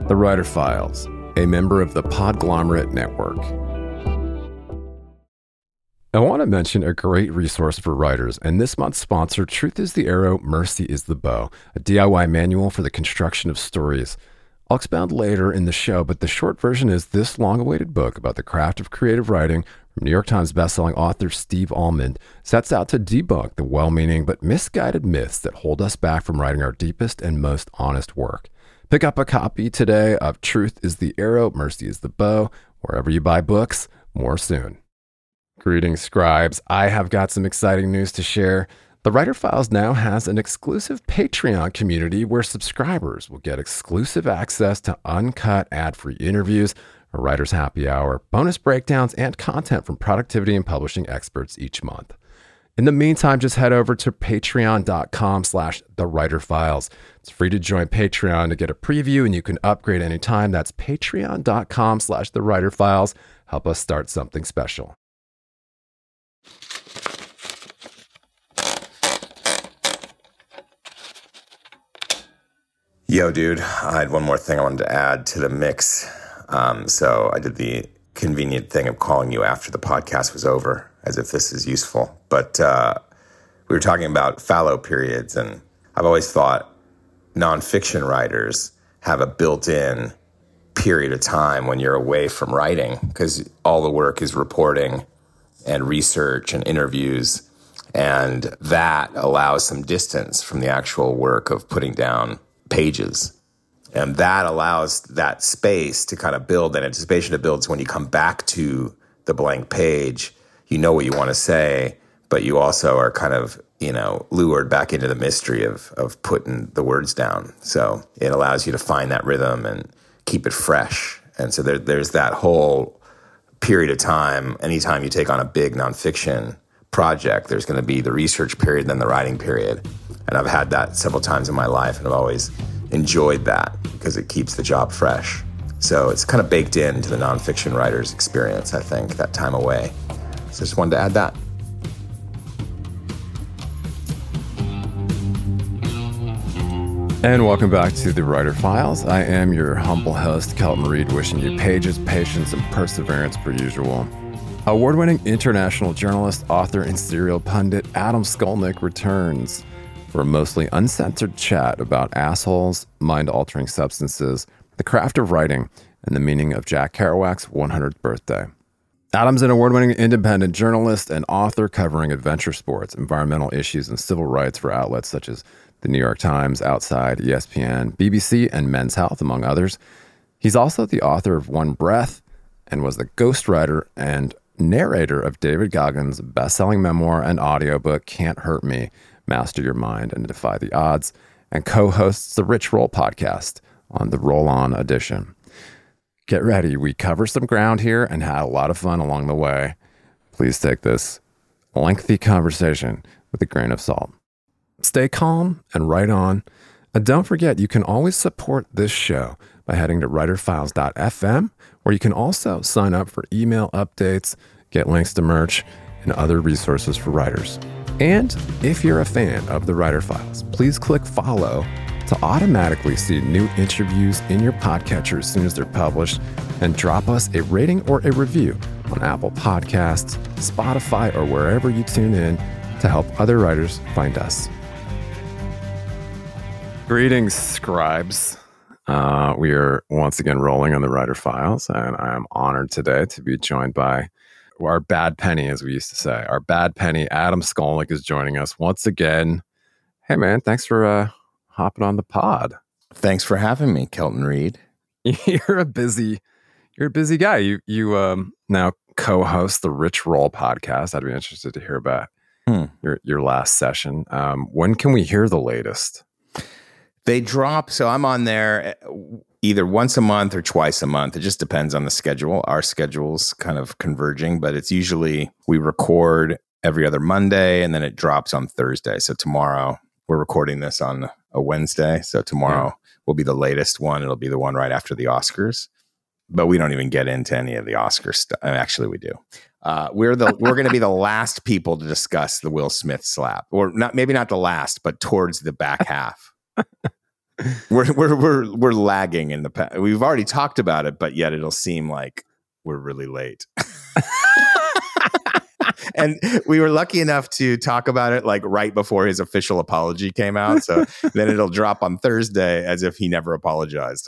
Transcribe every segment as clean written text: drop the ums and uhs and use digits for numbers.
The Writer Files, a member of the Podglomerate Network. I want to mention a great resource for writers, and this month's sponsor, Truth is the Arrow, Mercy is the Bow, a DIY manual for the construction of stories. I'll expound later in the show, but the short version is this long-awaited book about the craft of creative writing from New York Times bestselling author Steve Almond sets out to debunk the well-meaning but misguided myths that hold us back from writing our deepest and most honest work. Pick up a copy today of Truth is the Arrow, Mercy is the Bow, wherever you buy books. More soon. Greetings, scribes. I have got some exciting news to share. The Writer Files now has an exclusive Patreon community where subscribers will get exclusive access to uncut ad-free interviews, a writer's happy hour, bonus breakdowns, and content from productivity and publishing experts each month. In the meantime, just head over to patreon.com/thewriterfiles. It's free to join Patreon to get a preview, and you can upgrade anytime. That's patreon.com/thewriterfiles. Help us start something special. Yo, dude, I had one more thing I wanted to add to the mix. So I did the convenient thing of calling you after the podcast was over, as if this is useful. But we were talking about fallow periods, and I've always thought nonfiction writers have a built-in period of time when you're away from writing, because all the work is reporting and research and interviews, and that allows some distance from the actual work of putting down pages. And that allows that space to kind of build, that anticipation to build. So when you come back to the blank page, you know what you want to say, but you also are kind of, lured back into the mystery of putting the words down. So it allows you to find that rhythm and keep it fresh. And so there's that whole period of time. Anytime you take on a big nonfiction project, there's going to be the research period, then the writing period. And I've had that several times in my life, and I've always enjoyed that because it keeps the job fresh. So it's kind of baked into the nonfiction writer's experience, I think, that time away. So just wanted to add that. And welcome back to The Writer Files. I am your humble host, Kelton Reid, wishing you pages, patience, and perseverance per usual. Award-winning international journalist, author, and serial pundit Adam Skolnick returns for a mostly uncensored chat about assholes, mind-altering substances, the craft of writing, and the meaning of Jack Kerouac's 100th birthday. Adam's an award-winning independent journalist and author covering adventure sports, environmental issues, and civil rights for outlets such as the New York Times, Outside, ESPN, BBC, and Men's Health, among others. He's also the author of One Breath and was the ghostwriter and narrator of David Goggins' best-selling memoir and audiobook Can't Hurt Me, Master Your Mind and Defy the Odds, and co-hosts the Rich Roll podcast on the Roll On edition. Get ready, we cover some ground here and had a lot of fun along the way. Please take this lengthy conversation with a grain of salt. Stay calm and write on. And don't forget, you can always support this show by heading to writerfiles.fm, where you can also sign up for email updates, get links to merch, and other resources for writers. And if you're a fan of The Writer Files, please click follow to automatically see new interviews in your podcatcher as soon as they're published, and drop us a rating or a review on Apple Podcasts, Spotify, or wherever you tune in to help other writers find us. Greetings, scribes. We are once again rolling on The Writer Files, and I am honored today to be joined by our bad penny, as we used to say. Our bad penny, Adam Skolnick, is joining us once again. Hey, man, thanks for hopping on the pod. Thanks for having me, Kelton Reid. You're a busy guy. You now co-host the Rich Roll podcast. I'd be interested to hear about your last session. When can we hear the latest? They drop, so I'm on there either once a month or twice a month. It just depends on the schedule. Our schedule's kind of converging, but it's usually we record every other Monday and then it drops on Thursday. So tomorrow, we're recording this on a Wednesday. So tomorrow will be the latest one. It'll be the one right after the Oscars. But we don't even get into any of the Oscar stuff. Actually, we do. We're going to be the last people to discuss the Will Smith slap, or not. Maybe not the last, but towards the back half. We're lagging in the past. We've already talked about it, but yet it'll seem like we're really late. And we were lucky enough to talk about it like right before his official apology came out. So then it'll drop on Thursday as if he never apologized.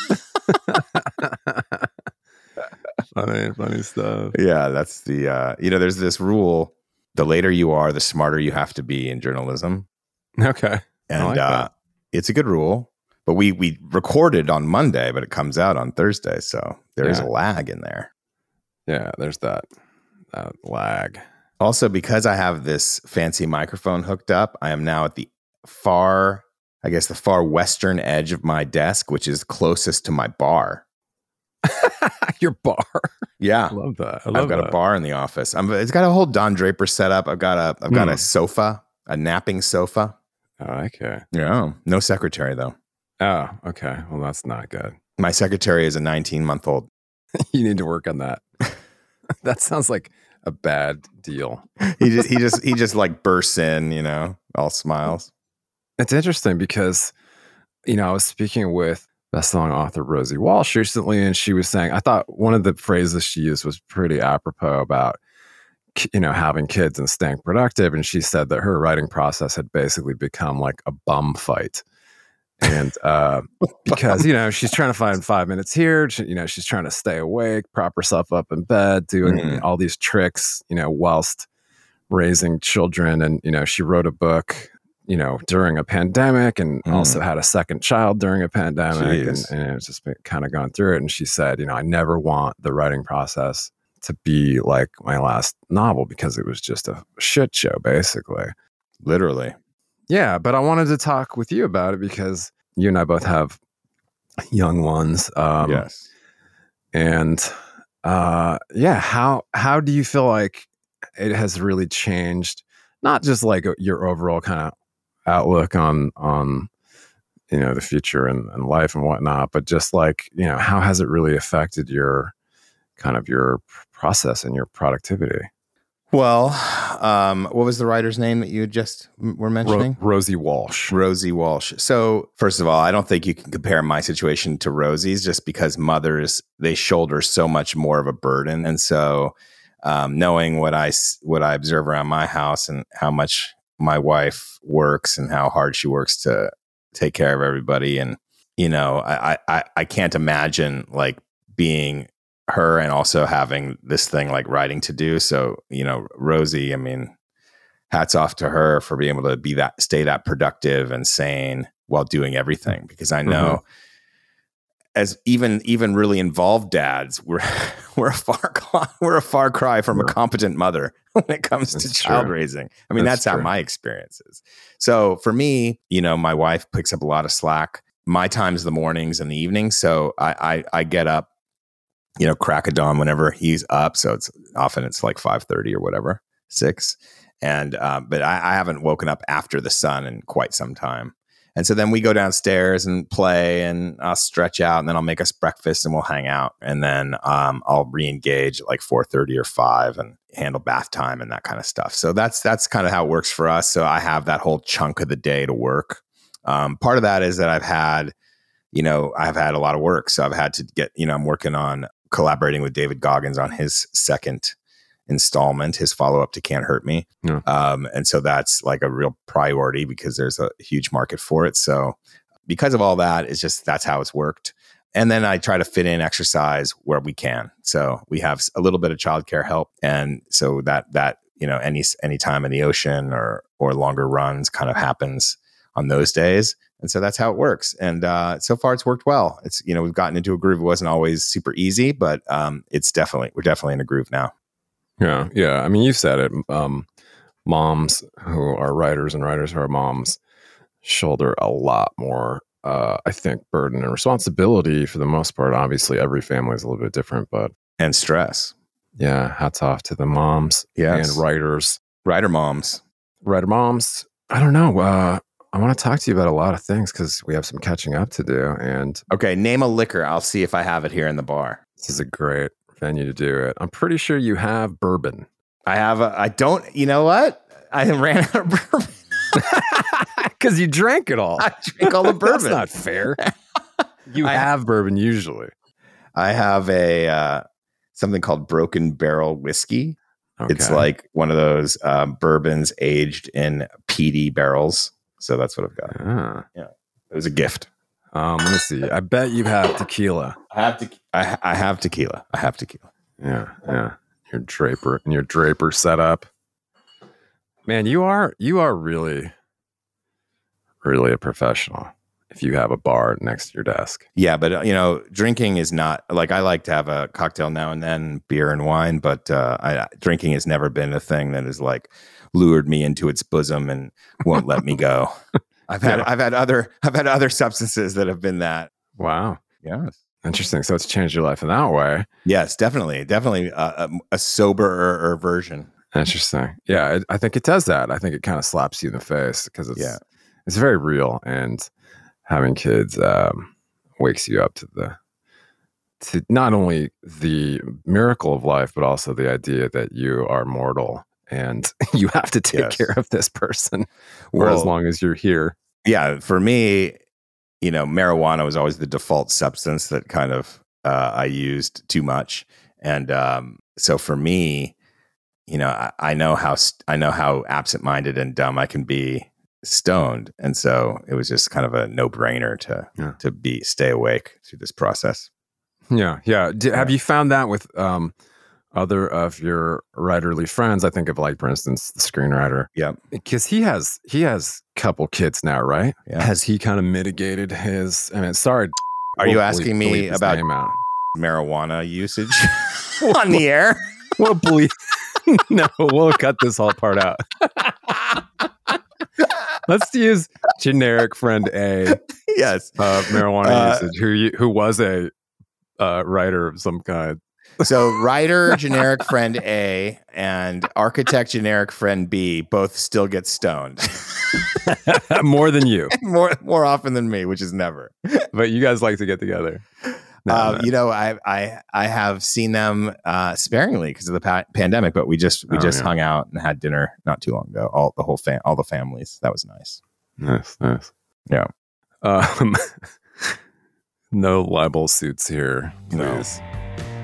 Funny stuff. Yeah, that's the, there's this rule. The later you are, the smarter you have to be in journalism. Okay. And it's a good rule. But we recorded on Monday, but it comes out on Thursday. So there is a lag in there. Yeah, there's that lag. Also, because I have this fancy microphone hooked up, I am now at the far western edge of my desk, which is closest to my bar. Your bar? Yeah. I love that. I've got a bar in the office. It's got a whole Don Draper setup. I've got a sofa, a napping sofa. Oh, okay. Yeah. No secretary, though. Oh, okay. Well, that's not good. My secretary is a 19-month-old. You need to work on that. That sounds like a bad deal. He just like bursts in, all smiles. It's interesting because, I was speaking with best-selling author Rosie Walsh recently, and she was saying, I thought one of the phrases she used was pretty apropos about, having kids and staying productive. And she said that her writing process had basically become like a bum fight. And because, she's trying to find 5 minutes here, she's trying to stay awake, prop herself up in bed, doing all these tricks, whilst raising children. And, she wrote a book, during a pandemic and also had a second child during a pandemic. And it's just been kind of gone through it. And she said, I never want the writing process to be like my last novel because it was just a shit show, basically. Literally. Yeah, but I wanted to talk with you about it because you and I both have young ones. Yes. And how do you feel like it has really changed, not just like your overall kind of outlook on the future and life and whatnot, but just like, how has it really affected your process and your productivity? Well, what was the writer's name that you just were mentioning? Rosie Walsh. Rosie Walsh. So first of all, I don't think you can compare my situation to Rosie's just because mothers, they shoulder so much more of a burden. And so knowing what I observe around my house and how much my wife works and how hard she works to take care of everybody. And, I can't imagine like being her and also having this thing like writing to do. So, Rosie, I mean, hats off to her for being able to stay that productive and sane while doing everything. Because I know as even really involved dads, we're a far cry from a competent mother when it comes to child raising. I mean, that's how my experience is. So for me, my wife picks up a lot of slack. My time's the mornings and the evenings. So I get up, crack of dawn whenever he's up. So it's like 5:30 or whatever, 6. And, but I haven't woken up after the sun in quite some time. And so then we go downstairs and play and I'll stretch out and then I'll make us breakfast and we'll hang out. And then, I'll re-engage at like 4:30 or 5 and handle bath time and that kind of stuff. So that's kind of how it works for us. So I have that whole chunk of the day to work. Part of that is that I've had a lot of work. So I've had to get, I'm working on collaborating with David Goggins on his second installment, his follow-up to Can't Hurt Me. Yeah. And so that's like a real priority because there's a huge market for it. So because of all that, that's how it's worked. And then I try to fit in exercise where we can. So we have a little bit of childcare help. And so that any time in the ocean or longer runs kind of happens on those days. And so that's how it works. And so far it's worked well. It's, we've gotten into a groove. It wasn't always super easy, but we're definitely in a groove now. Yeah. Yeah. I mean, you said it. Moms who are writers and writers who are moms shoulder a lot more, I think, burden and responsibility for the most part. Obviously, every family is a little bit different, but. And stress. Yeah. Hats off to the moms and writers. Writer moms. I don't know. I want to talk to you about a lot of things because we have some catching up to do. And okay, name a liquor. I'll see if I have it here in the bar. This is a great venue to do it. I'm pretty sure you have bourbon. I don't, you know what? I ran out of bourbon. Because you drank it all. I drink all the bourbon. That's not fair. You have bourbon usually. I have a something called Broken Barrel whiskey. Okay. It's like one of those bourbons aged in peaty barrels. So that's what I've got. Yeah, it was a gift. Let me see. I bet you have tequila. I have tequila. Yeah. Your Draper setup. Man, you are really, really a professional. If you have a bar next to your desk. Yeah, but drinking is not like, I like to have a cocktail now and then, beer and wine, but drinking has never been a thing that has like lured me into its bosom and won't let me go. I've had other substances that have been that. Wow. Yes. Interesting. So it's changed your life in that way. Yes, definitely a soberer version. Interesting. Yeah, I think it does that. I think it kind of slaps you in the face because it's very real, and having kids wakes you up to not only the miracle of life, but also the idea that you are mortal and you have to take care of this person for as long as you're here. Yeah, for me, marijuana was always the default substance that kind of I used too much, and so for me, I know how absent-minded and dumb I can be stoned, and so it was just kind of a no-brainer to stay awake through this process. Yeah. Have you found that with other of your writerly friends? I think of, like, for instance, the screenwriter. Yeah, because he has a couple kids now, right? Yeah. Has he kind of mitigated his? I mean, sorry. Are you asking me about marijuana usage on the air? Well, please. No, we'll cut this whole part out. Let's use generic friend A. Yes, marijuana usage. Who was a writer of some kind. So writer generic friend A and architect generic friend B both still get stoned. More than you. More often than me, which is never. But you guys like to get together. I have seen them sparingly because of the pandemic, but we just hung out and had dinner not too long ago. All the families. That was nice. Nice. Yeah. No libel suits here, please. No.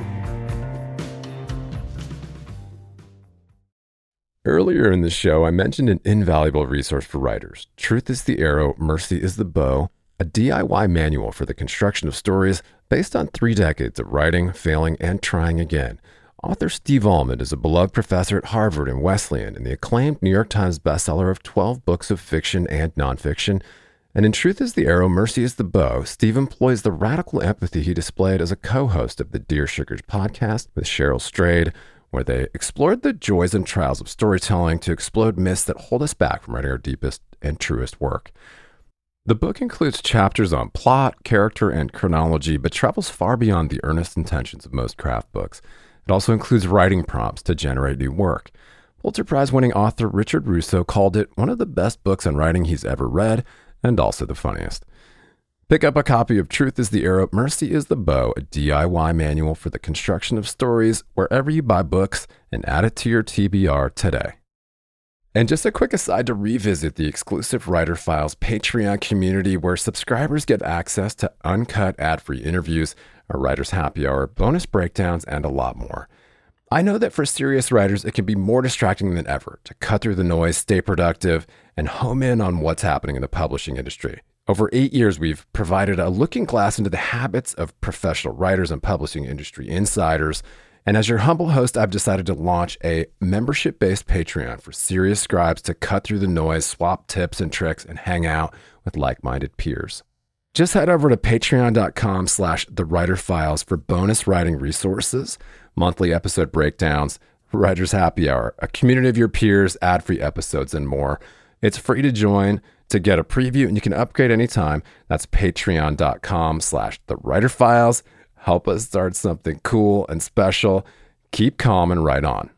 Earlier in the show, I mentioned an invaluable resource for writers. Truth is the Arrow, Mercy is the Bow, a DIY manual for the construction of stories based on 3 decades of writing, failing, and trying again. Author Steve Almond is a beloved professor at Harvard and Wesleyan and the acclaimed New York Times bestseller of 12 books of fiction and nonfiction. And in Truth is the Arrow, Mercy is the Bow, Steve employs the radical empathy he displayed as a co-host of the Dear Sugars podcast with Cheryl Strayed, where they explored the joys and trials of storytelling to explode myths that hold us back from writing our deepest and truest work. The book includes chapters on plot, character, and chronology, but travels far beyond the earnest intentions of most craft books. It also includes writing prompts to generate new work. Pulitzer Prize-winning author Richard Russo called it one of the best books on writing he's ever read, and also the funniest. Pick up a copy of Truth is the Arrow, Mercy is the Bow, a DIY manual for the construction of stories, wherever you buy books, and add it to your TBR today. And just a quick aside to revisit the exclusive Writer Files Patreon community, where subscribers get access to uncut ad-free interviews, a writer's happy hour, bonus breakdowns, and a lot more. I know that for serious writers, it can be more distracting than ever to cut through the noise, stay productive, and home in on what's happening in the publishing industry. Over 8 years, we've provided a looking glass into the habits of professional writers and publishing industry insiders. And as your humble host, I've decided to launch a membership-based Patreon for serious scribes to cut through the noise, swap tips and tricks, and hang out with like-minded peers. Just head over to patreon.com/thewriterfiles for bonus writing resources, monthly episode breakdowns, writer's happy hour, a community of your peers, ad-free episodes, and more. It's free to join, to get a preview, and you can upgrade anytime. That's patreon.com/thewriterfiles. Help us start something cool and special. Keep calm and write on.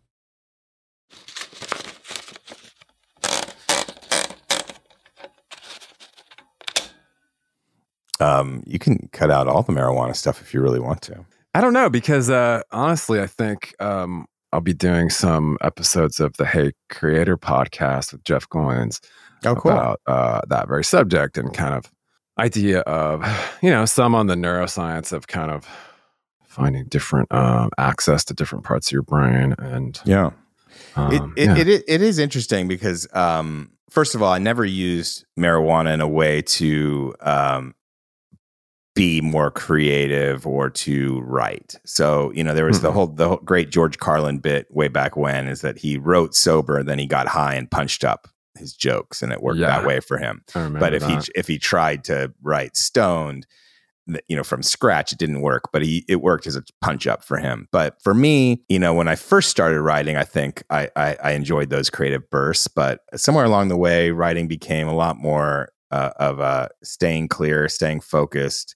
You can cut out all the marijuana stuff if you really want to. I don't know, because honestly, I think I'll be doing some episodes of the Hey Creator podcast with Jeff Goins Oh, cool. about that very subject and kind of idea of, some on the neuroscience of kind of finding different access to different parts of your brain. And it is interesting because, first of all, I never used marijuana in a way to be more creative or to write. So, there was the whole great George Carlin bit way back when, is that he wrote sober, then he got high and punched up his jokes, and it worked that way for him. But if he tried to write stoned, from scratch, it didn't work, but it worked as a punch up for him. But for me, when I first started writing, I think I enjoyed those creative bursts, but somewhere along the way, writing became a lot more of staying clear, staying focused.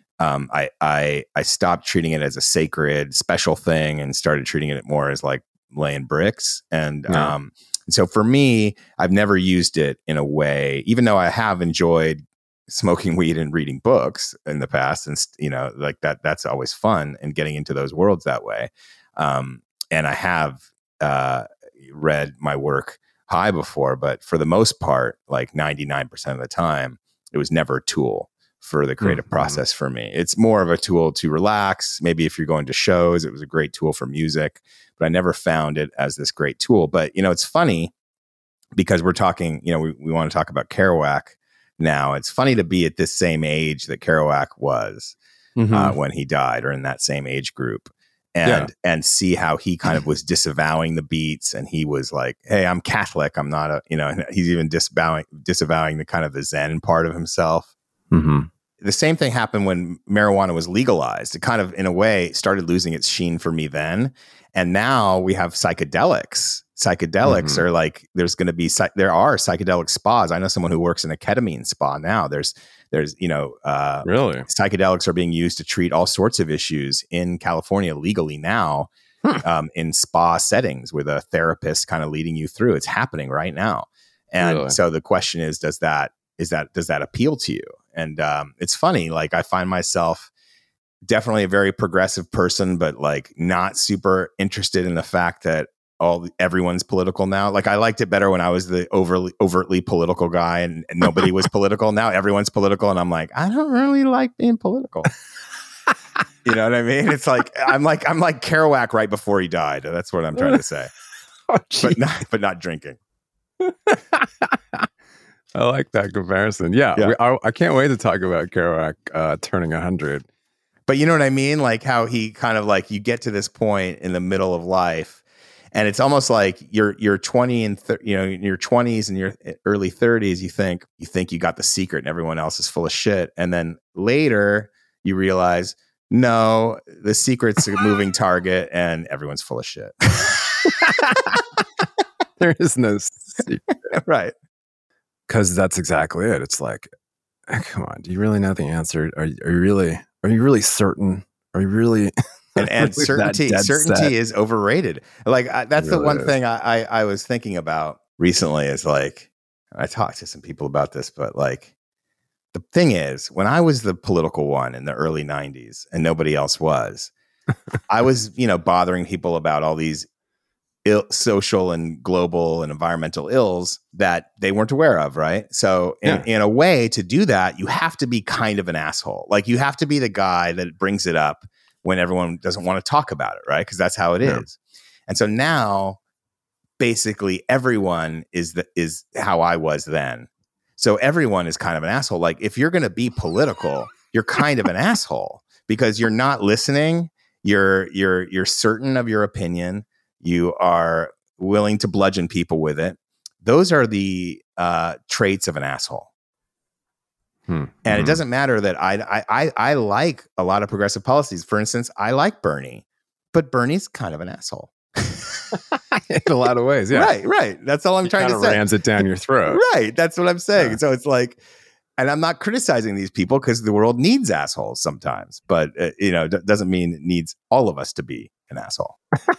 I stopped treating it as a sacred special thing and started treating it more as like laying bricks. And so for me, I've never used it in a way, even though I have enjoyed smoking weed and reading books in the past, and like that's always fun, and getting into those worlds that way. And I have read my work high before, but for the most part, like 99% of the time, it was never a tool for the creative process for me. It's more of a tool to relax. Maybe if you're going to shows, it was a great tool for music, but I never found it as this great tool. But, it's funny because we're talking, we want to talk about Kerouac now. It's funny to be at this same age that Kerouac was when he died, or in that same age group. And see how he kind of was disavowing the beats, and he was like, "Hey, I'm Catholic. I'm not he's even disavowing the kind of the Zen part of himself. Mm-hmm. The same thing happened when marijuana was legalized. It kind of, in a way, started losing its sheen for me then. And now we have psychedelics. Psychedelics are like, there are psychedelic spas. I know someone who works in a ketamine spa now. There's really, psychedelics are being used to treat all sorts of issues in California legally now, in spa settings with a therapist kind of leading you through. It's happening right now. And so the question is, does that appeal to you? And it's funny, like I find myself definitely a very progressive person, but like not super interested in the fact that everyone's political now. Like I liked it better when I was the overtly political guy and nobody was political. Now everyone's political, and I'm like, I don't really like being political. You know what I mean? It's like I'm like Kerouac right before he died. That's what I'm trying to say. But not drinking. I like that comparison. Yeah. I can't wait to talk about Kerouac turning 100. But you know what I mean? Like how he kind of like, you get to this point in the middle of life, and it's almost like you're 20 and in your 20s and your early 30s, you think you got the secret and everyone else is full of shit. And then later you realize, no, the secret's a moving target and everyone's full of shit. There is no secret. Right. Because that's exactly it. It's like, come on, do you really know the answer? Are you really certain? Are you really? And certainty is overrated. Like that's really the one thing I was thinking about recently. Is like, I talked to some people about this, but like the thing is, when I was the political one in the early 90s and nobody else was, I was bothering people about all these social and global and environmental ills that they weren't aware of, right? So in a way, to do that, you have to be kind of an asshole. Like you have to be the guy that brings it up when everyone doesn't want to talk about it, right? Because that's how it is. And so now, basically, everyone is how I was then. So everyone is kind of an asshole. Like if you're going to be political, you're kind of an asshole because you're not listening. You're certain of your opinion. You are willing to bludgeon people with it. Those are the traits of an asshole. And it doesn't matter that I like a lot of progressive policies. For instance, I like Bernie, but Bernie's kind of an asshole. In a lot of ways, yeah. Right. That's all I'm trying to say. Rams it down your throat. Right. That's what I'm saying. Yeah. So it's like, and I'm not criticizing these people because the world needs assholes sometimes, but doesn't mean it needs all of us to be an asshole.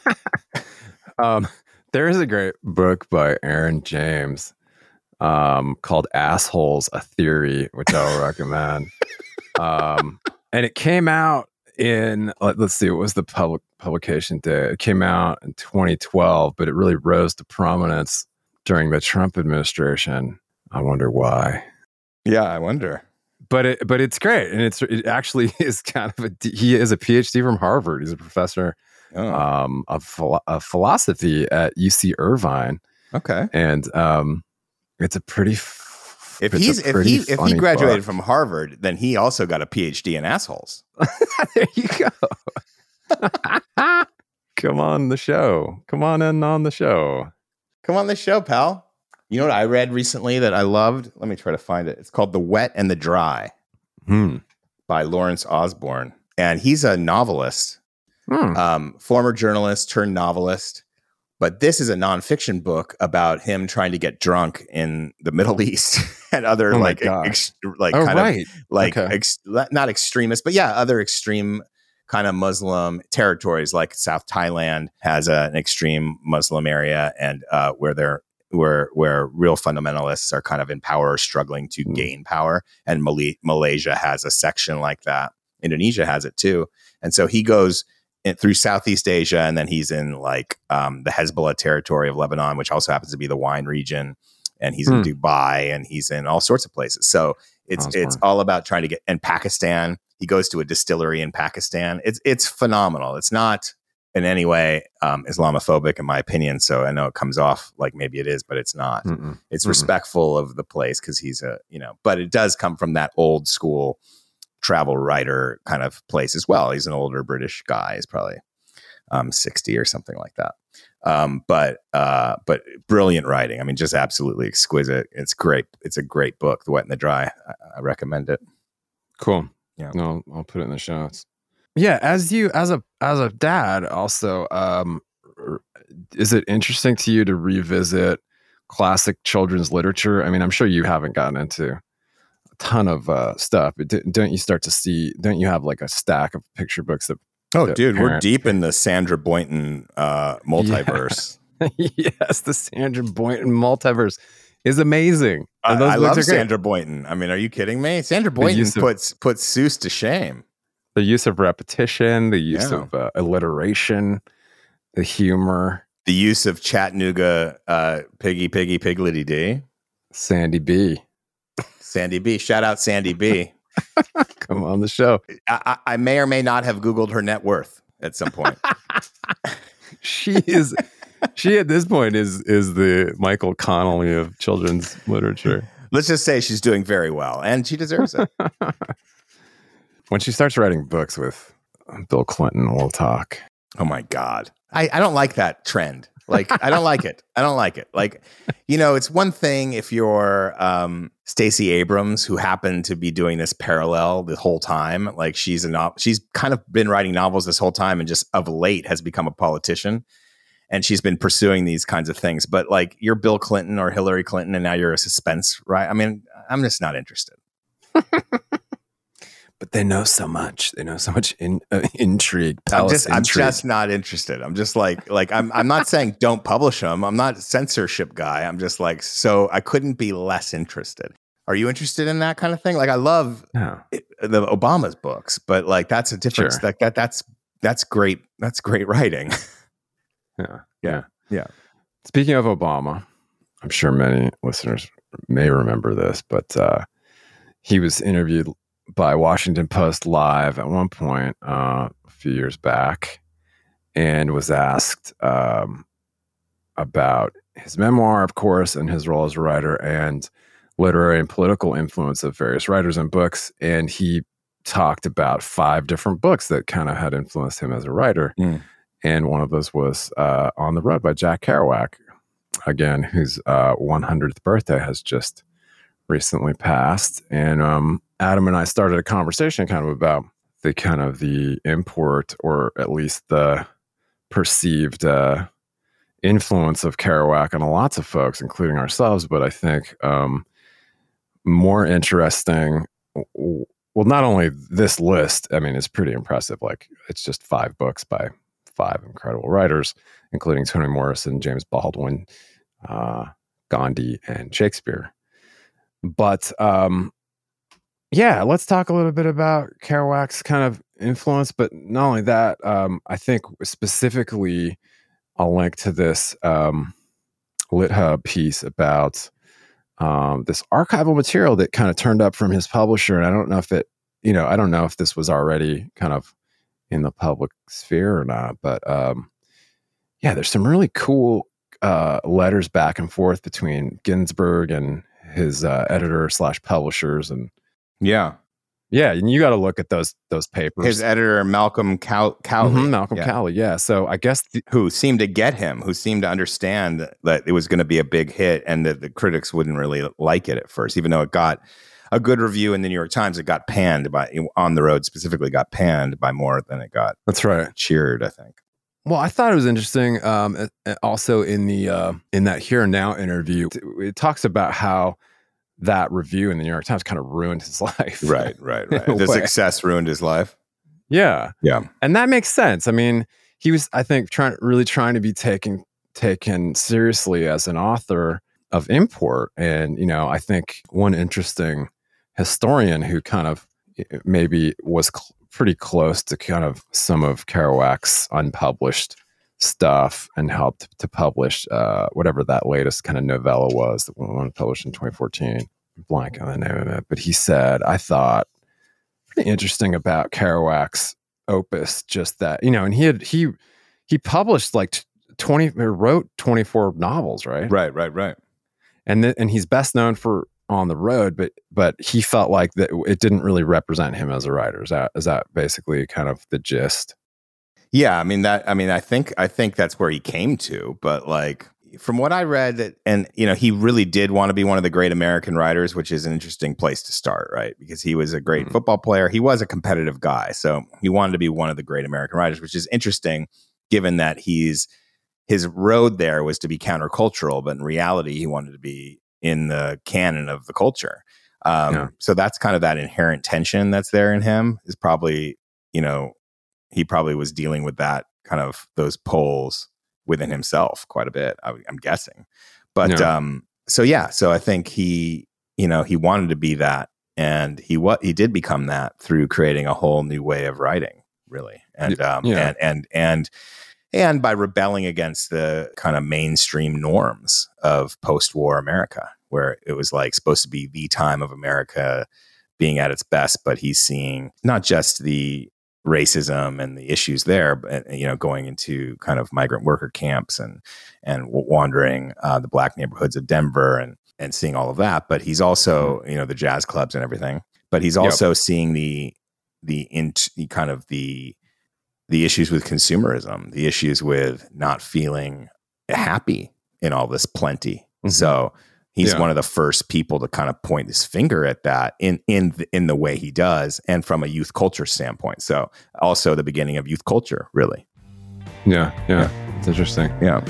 There is a great book by Aaron James called Assholes, A Theory, which I will recommend. And it came out in, let's see, what was the publication date? It came out in 2012, but it really rose to prominence during the Trump administration. I wonder why. Yeah, I wonder. But it's great, and it actually is kind of he is a PhD from Harvard. He's a professor of philosophy at UC Irvine. Okay, and it's a pretty. If he graduated from Harvard, then he also got a PhD in assholes. There you go. Come on the show. Come on in on the show. Come on the show, pal. You know what I read recently that I loved? Let me try to find it. It's called The Wet and the Dry by Lawrence Osborne. And he's a novelist, former journalist turned novelist. But this is a nonfiction book about him trying to get drunk in the Middle East and other not extremist, but other extreme kind of Muslim territories, like South Thailand has an extreme Muslim area, and where real fundamentalists are kind of in power or struggling to gain power. And Malaysia has a section like that. Indonesia has it too. And so he goes through Southeast Asia, and then he's in like the Hezbollah territory of Lebanon, which also happens to be the wine region. And he's in Dubai, and he's in all sorts of places. So it's all about trying to get, and Pakistan. He goes to a distillery in Pakistan. It's phenomenal. It's not in any way Islamophobic, in my opinion. So I know it comes off like maybe it is, but it's not. It's respectful of the place because he's but it does come from that old school travel writer kind of place as well. He's an older British guy. He's probably 60 or something like that. But brilliant writing. I mean, just absolutely exquisite. It's great. It's a great book, The Wet and the Dry. I recommend it. Cool. Yeah. No, I'll put it in the show notes. Yeah. As a dad also, is it interesting to you to revisit classic children's literature? I mean, I'm sure you haven't gotten into ton of stuff, but don't you have like a stack of picture books that we're deep in the Sandra Boynton multiverse. Yes, the Sandra Boynton multiverse is amazing. I love Sandra Boynton. I mean, are you kidding me? Sandra Boynton puts Seuss to shame. The use of repetition, the use of alliteration, the humor, the use of Chattanooga piggy piggledy dee. Sandy B. Shout out Sandy B. Come on the show. I may or may not have Googled her net worth at some point. She at this point is the Michael Connelly of children's literature. Let's just say she's doing very well, and she deserves it. When she starts writing books with Bill Clinton, we'll talk. Oh my God. I don't like that trend. Like, I don't like it. Like, it's one thing if you're Stacey Abrams, who happened to be doing this parallel the whole time. Like, she's kind of been writing novels this whole time, and just of late has become a politician. And she's been pursuing these kinds of things. But like, you're Bill Clinton or Hillary Clinton, and now you're a suspense, right? I mean, I'm just not interested. But they know so much. They know so much intrigue. I'm just not interested. I'm just like I'm not saying don't publish them. I'm not a censorship guy. I'm just like, so I couldn't be less interested. Are you interested in that kind of thing? Like, I love the Obama's books, but like, that's a difference. Sure. Like that's great. That's great writing. Yeah. Speaking of Obama, I'm sure many listeners may remember this, but he was interviewed by Washington Post Live at one point a few years back, and was asked about his memoir, of course, and his role as a writer, and literary and political influence of various writers and books. And he talked about 5 different books that kind of had influenced him as a writer. And one of those was On the Road by Jack Kerouac, again, whose 100th birthday has just recently passed. And Adam and I started a conversation kind of about the import, or at least the perceived influence of Kerouac on lots of folks, including ourselves. But I think more interesting, well, not only this list, I mean, it's pretty impressive. Like, it's just 5 books by 5 incredible writers, including Toni Morrison, James Baldwin, Gandhi, and Shakespeare. But let's talk a little bit about Kerouac's kind of influence. But not only that, I think specifically I'll link to this LitHub piece about this archival material that kind of turned up from his publisher. And I don't know if I don't know if this was already kind of in the public sphere or not, but yeah, there's some really cool letters back and forth between Ginsberg and his editor / publishers. And yeah, and you got to look at those papers. His editor, Malcolm Cowley. Malcolm Cowley, yeah. So I guess who seemed to get him, who seemed to understand that it was going to be a big hit and that the critics wouldn't really like it at first, even though it got a good review in the New York Times. It got panned On the Road specifically got panned by more than it got. That's right. Cheered, I think. Well, I thought it was interesting. Also in that Here and Now interview, it talks about how that review in the New York Times kind of ruined his life. Right. The success ruined his life. Yeah. And that makes sense. I mean, he was, I think, trying to be taken seriously as an author of import. And, I think one interesting historian who kind of maybe was pretty close to kind of some of Kerouac's unpublished stuff and helped to publish whatever that latest kind of novella was, the one published in 2014. Blank on the name of it, but he said, I thought pretty interesting about Kerouac's opus, just that, and he published like 20 or wrote 24 novels, right? Right. And he's best known for On the Road, but he felt like that it didn't really represent him as a writer. Is that basically kind of the gist? Yeah, I think that's where he came to, but like from what I read, and he really did want to be one of the great American writers, which is an interesting place to start, right? Because he was a great football player. He was a competitive guy, so he wanted to be one of the great American writers, which is interesting given that his road there was to be countercultural, but in reality, he wanted to be in the canon of the culture. So that's kind of that inherent tension that's there in him is probably, he probably was dealing with that kind of those poles within himself quite a bit, I'm guessing. But so I think he wanted to be that, and he did become that through creating a whole new way of writing, really. And and by rebelling against the kind of mainstream norms of post-war America, where it was like supposed to be the time of America being at its best, but he's seeing not just the racism and the issues there, but going into kind of migrant worker camps and wandering the black neighborhoods of Denver and seeing all of that. But he's also the jazz clubs and everything. But he's also seeing the issues with consumerism, the issues with not feeling happy in all this plenty. Mm-hmm. So he's one of the first people to kind of point his finger at that in the way he does, and from a youth culture standpoint. So also the beginning of youth culture, really. Yeah. It's interesting. Yeah.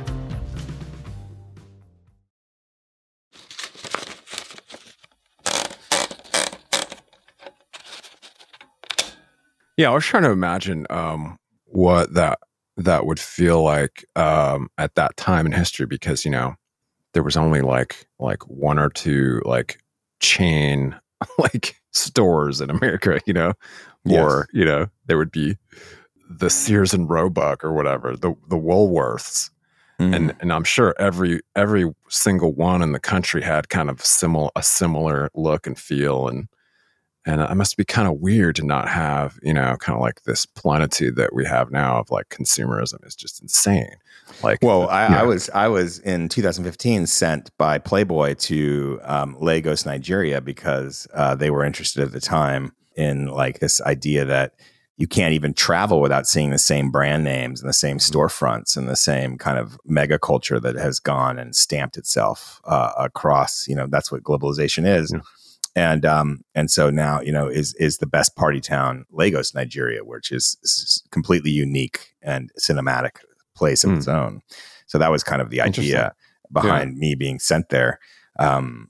Yeah, I was trying to imagine what that would feel like at that time in history, because there was only like one or two like chain like stores in America, or there would be the Sears and Roebuck or whatever, the Woolworths, and I'm sure every single one in the country had kind of a similar look and feel, and it must be kind of weird to not have, kind of like this plenitude that we have now of like consumerism is just insane. Like, well, I was in 2015 sent by Playboy to Lagos, Nigeria, because they were interested at the time in like this idea that you can't even travel without seeing the same brand names and the same storefronts and the same kind of mega culture that has gone and stamped itself across. That's what globalization is. Yeah. And so now, is the best party town, Lagos, Nigeria, which is completely unique and cinematic place of its own. So that was kind of the idea behind me being sent there. And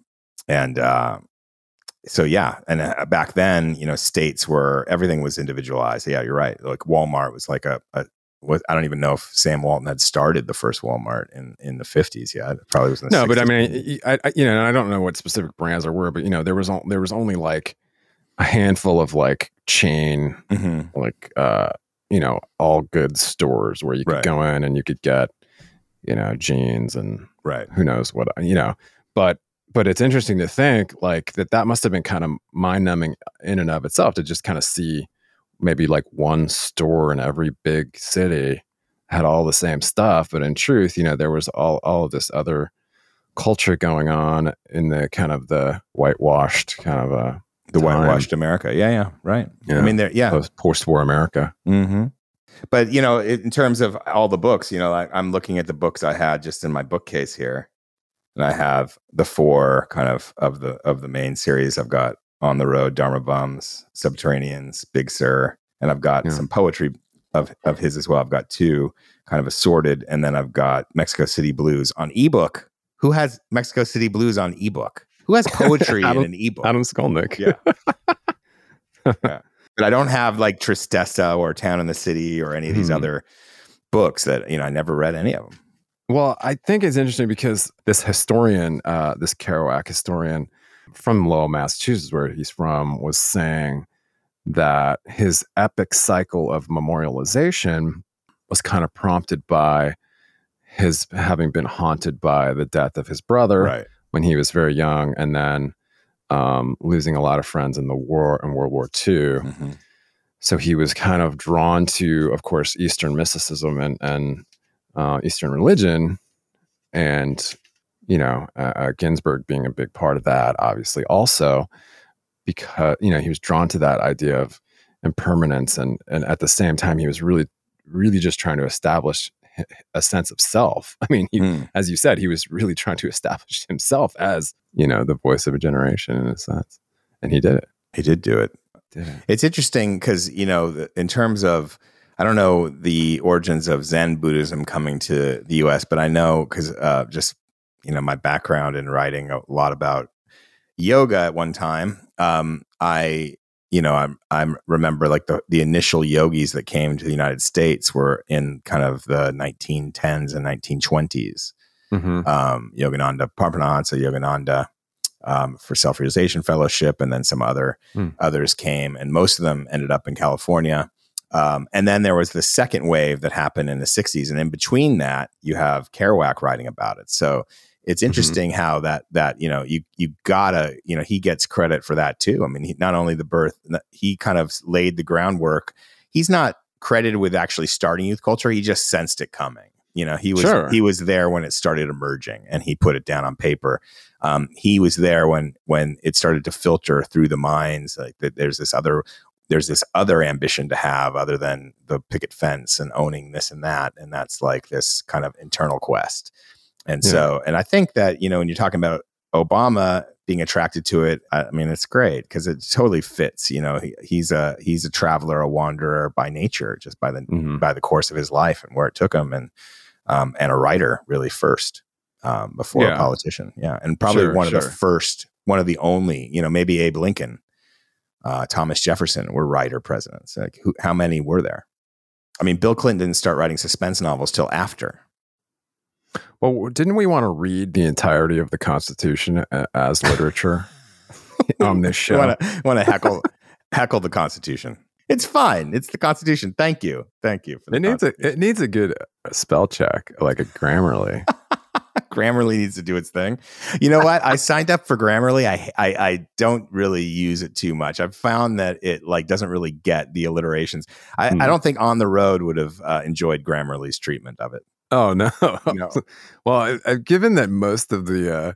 back then, states were, everything was individualized. Yeah, you're right. Like Walmart was like I don't even know if Sam Walton had started the first Walmart in the 50s. Yeah, it probably was in the 60s. But I mean, I don't know what specific brands there were, but there was only like a handful of like chain, like all goods stores where you could go in and you could get jeans and who knows what, but But it's interesting to think like that must have been kind of mind numbing in and of itself to just kind of see maybe like one store in every big city had all the same stuff. But in truth, there was all of this other culture going on in the kind of the whitewashed kind of the whitewashed America. Yeah. Right. Yeah. I mean, post-war America. Mm-hmm. But, in terms of all the books, I'm looking at the books I had just in my bookcase here. And I have the 4 kind of the main series. I've got On the Road, Dharma Bums, Subterraneans, Big Sur, and I've got some poetry of his as well. I've got 2 kind of assorted, and then I've got Mexico City Blues on ebook. Who has Mexico City Blues on ebook? Who has poetry in an ebook? Adam Skolnick. Yeah. Yeah. But I don't have like Tristessa or Town in the City or any of these other books that, I never read any of them. Well, I think it's interesting because this historian, this Kerouac historian from Lowell, Massachusetts, where he's from, was saying that his epic cycle of memorialization was kind of prompted by his having been haunted by the death of his brother when he was very young, and then losing a lot of friends in the war, in World War II. Mm-hmm. So he was kind of drawn to, of course, Eastern mysticism and Eastern religion, and Ginsberg being a big part of that, obviously, also because he was drawn to that idea of impermanence, and at the same time he was really just trying to establish a sense of self. I mean, as you said, he was really trying to establish himself as the voice of a generation in a sense, and he did it. He did do it. It's interesting because in terms of, I don't know the origins of Zen Buddhism coming to the U.S., but I know because just my background in writing a lot about yoga at one time. I remember like the initial yogis that came to the United States were in kind of the 1910s and 1920s. Mm-hmm. Yogananda, Paramahansa Yogananda, for Self-Realization Fellowship, and then some others came, and most of them ended up in California. And then there was the second wave that happened in the 60s. And in between that, you have Kerouac writing about it. So it's interesting how that you gotta, he gets credit for that too. I mean, he, not only the birth, he kind of laid the groundwork. He's not credited with actually starting youth culture. He just sensed it coming. He was there when it started emerging, and he put it down on paper. He was there when it started to filter through the minds, like that there's this other ambition to have other than the picket fence and owning this and that. And that's like this kind of internal quest. And so, and I think that, when you're talking about Obama being attracted to it, I mean, it's great because it totally fits. He's a traveler, a wanderer by nature, just by the course of his life and where it took him, and a writer really first, before a politician. Yeah. And probably one of the first, one of the only, maybe Abe Lincoln, Thomas Jefferson were writer presidents. Like how many were there? I mean, Bill Clinton didn't start writing suspense novels till after. Well, didn't we want to read the entirety of the Constitution as literature on this show? Want to heckle the Constitution? It's fine. It's the Constitution. Thank you. For it needs a good spell check, like a Grammarly. Grammarly needs to do its thing. You know what? I signed up for Grammarly. I don't really use it too much. I've found that it like doesn't really get the alliterations. I don't think On the Road would have enjoyed Grammarly's treatment of it. Oh no. Well, given that most of the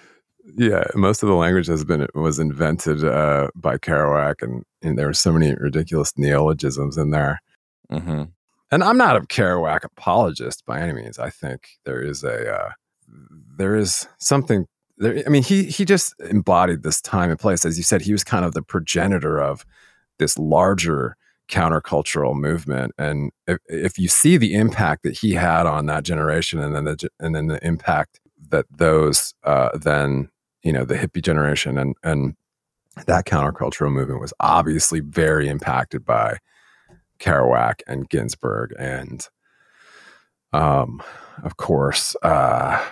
language was invented by Kerouac, and there were so many ridiculous neologisms in there. Mm-hmm. And I'm not a Kerouac apologist by any means. I think there is something there. I mean, he just embodied this time and place. As you said, he was kind of the progenitor of this larger countercultural movement. And if you see the impact that he had on that generation, and then the impact that those then the hippie generation and that countercultural movement was obviously very impacted by Kerouac and Ginsberg and of course Ken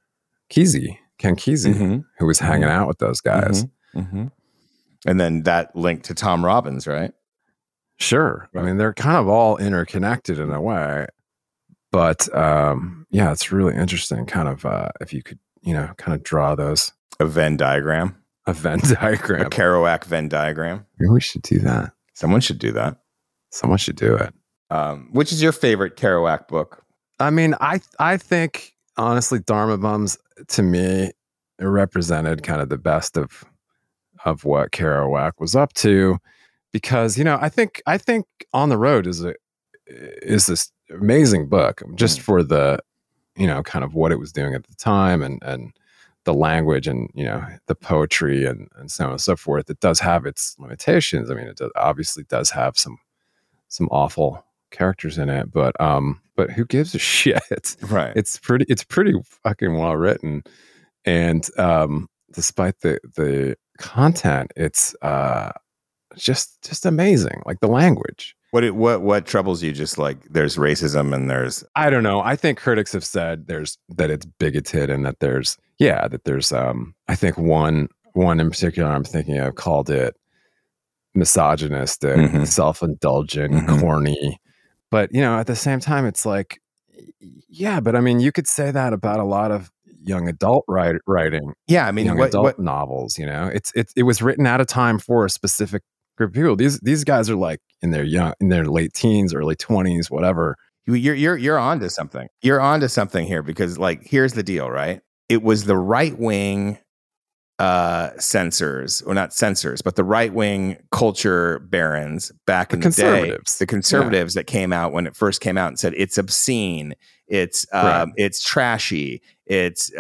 Kesey, who was hanging out with those guys. And then that linked to Tom Robbins, right? Sure. Right. I mean, they're kind of all interconnected in a way, but it's really interesting kind of if you could kind of draw those. A Venn diagram. A Venn diagram. A Kerouac Venn diagram. Maybe we should do that. Someone should do that. Someone should do it. Which is your favorite Kerouac book? I mean, I think, honestly, Dharma Bums, to me, it represented kind of the best of what Kerouac was up to, because, I think On the Road is this amazing book, just for the, kind of what it was doing at the time, and the language, and the poetry, and so on and so forth. It does have its limitations. I mean, it obviously does have some awful characters in it, but who gives a shit? Right. It's pretty fucking well written, and despite the content, it's just amazing. Like the language. What troubles you? Just like there's racism, and there's, I don't know. I think critics have said that it's bigoted, and that there's I think one in particular I'm thinking of called it misogynistic, self-indulgent, corny. But at the same time, it's like, yeah, but I mean, you could say that about a lot of young adult writing. Yeah, I mean, young adult novels. It was written at a time for a specific group of people. These guys are like in their late teens, early 20s, whatever. You're onto something. You're onto something here, because like, here's the deal, right? It was the right wing censors, or not censors, but the right wing culture barons back in the day, the conservatives that came out when it first came out and said it's obscene, it's trashy, it's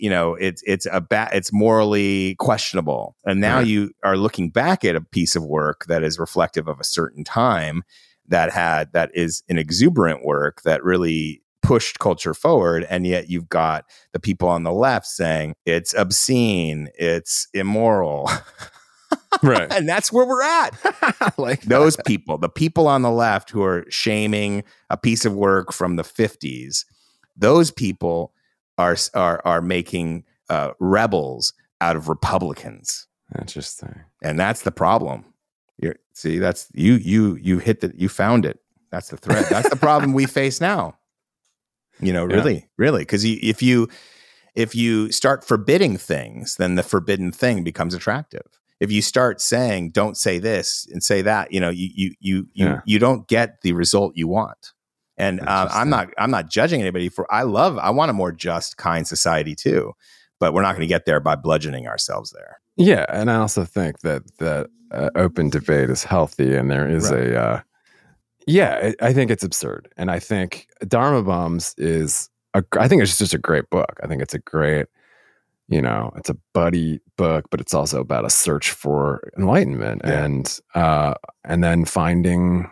morally questionable. And now you are looking back at a piece of work that is reflective of a certain time, that is an exuberant work that really pushed culture forward, and yet you've got the people on the left saying it's obscene, it's immoral. Right. And that's where we're at. Like those people, the people on the left who are shaming a piece of work from the 50s, those people are making rebels out of Republicans. Interesting. And that's the problem. That's you found it. That's the thread. That's the problem we face now. Really, because if you start forbidding things, then the forbidden thing becomes attractive. If you start saying, don't say this and say that, you don't get the result you want. And I'm not judging anybody I want a more just, kind society too, but we're not going to get there by bludgeoning ourselves there. Yeah. And I also think that open debate is healthy, and there is I think it's absurd. And I think Dharma Bums I think it's just a great book. I think it's a great, it's a buddy book, but it's also about a search for enlightenment, and then finding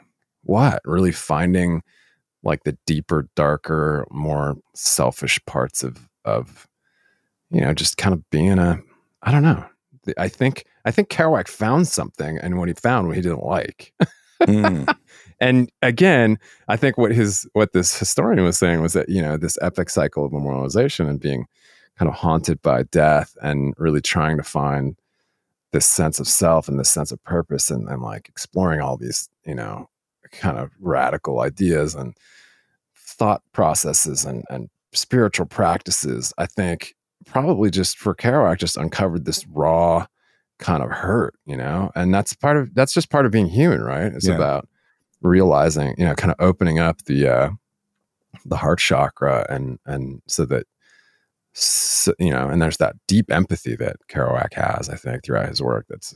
like the deeper, darker, more selfish parts of just kind of being I don't know. I think Kerouac found something, and what he didn't like. And again, I think what this historian was saying was that, this epic cycle of memorialization and being kind of haunted by death, and really trying to find this sense of self and this sense of purpose, and like exploring all these, kind of radical ideas and thought processes and spiritual practices, I think probably just for Kerouac just uncovered this raw kind of hurt, and that's just part of being human, right? It's about realizing, kind of opening up the heart chakra, and so that, and there's that deep empathy that Kerouac has, I think, throughout his work. That's,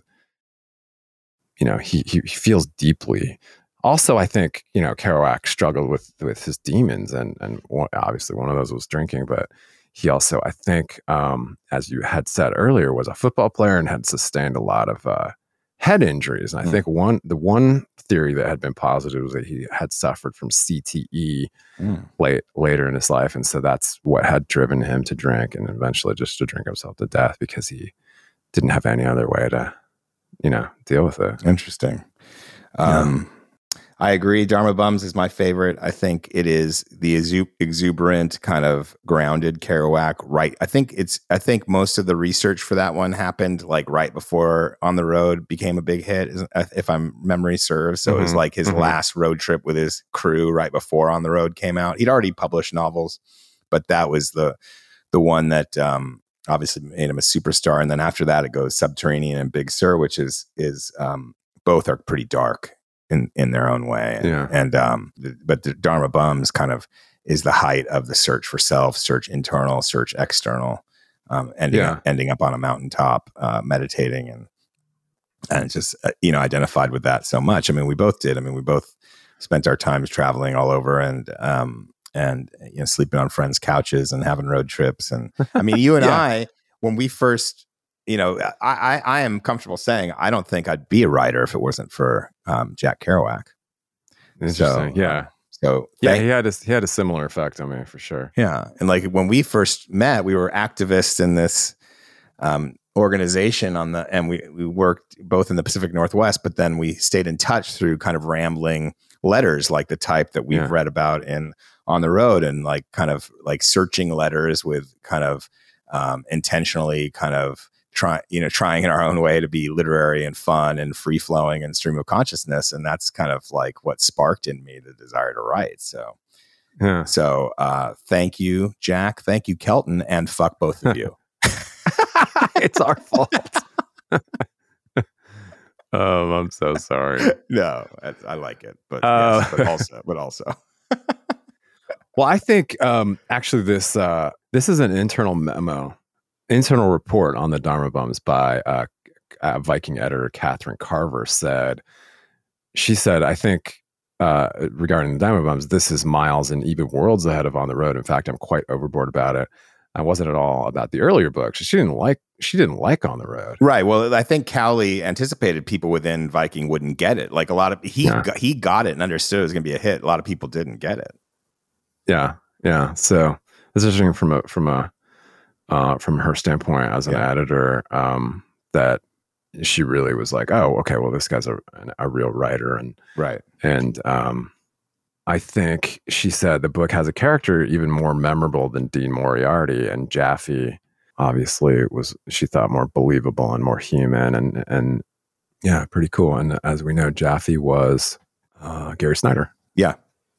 he feels deeply. Also, I think, Kerouac struggled with his demons, and obviously one of those was drinking, but he also, I think, as you had said earlier, was a football player and had sustained a lot of head injuries. And I think the one theory that had been posited was that he had suffered from CTE later in his life. And so that's what had driven him to drink, and eventually just to drink himself to death, because he didn't have any other way to, deal with it. Interesting. I agree. Dharma Bums is my favorite. I think it is the exuberant, kind of grounded Kerouac. Right. I think most of the research for that one happened like right before On the Road became a big hit, if my memory serves. So it was like his last road trip with his crew right before On the Road came out. He'd already published novels, but that was the one that obviously made him a superstar. And then after that, it goes Subterranean and Big Sur, which is both are pretty dark in their own way. But the Dharma Bums kind of is the height of the search for self, search internal, search external, ending up on a mountaintop, meditating and just, identified with that so much. I mean, we both did. I mean, we both spent our times traveling all over and sleeping on friends' couches and having road trips. And I mean, you and I, when we first, I am comfortable saying I don't think I'd be a writer if it wasn't for Jack Kerouac. Interesting. He had a similar effect on me for sure. Yeah, and like when we first met, we were activists in this organization and we worked both in the Pacific Northwest, but then we stayed in touch through kind of rambling letters like the type that we've read about in On the Road, and like kind of like searching letters with kind of intentionally kind of trying in our own way to be literary and fun and free flowing and stream of consciousness. And that's kind of like what sparked in me the desire to write. So thank you, Jack. Thank you, Kelton, and fuck both of you. It's our fault. I'm so sorry. No, I like it, but yes, but also. Well, I think actually this is an internal report on the Dharma Bums by Viking editor Catherine Carver. She said, I think regarding the Dharma Bums, this is miles and even worlds ahead of On the Road. In fact, I'm quite overboard about it. I wasn't at all about the earlier books. She didn't like On the Road. Right. Well, I think Cowley anticipated people within Viking wouldn't get it. Like a lot of he got it and understood it was going to be a hit. A lot of people didn't get it. Yeah. So this is interesting from her standpoint as an editor, that she really was like, oh, okay, well, this guy's a real writer, and right. And I think she said the book has a character even more memorable than Dean Moriarty, and Jaffe obviously she thought more believable and more human, and yeah, pretty cool. And as we know, Jaffe was Gary Snyder. Yeah.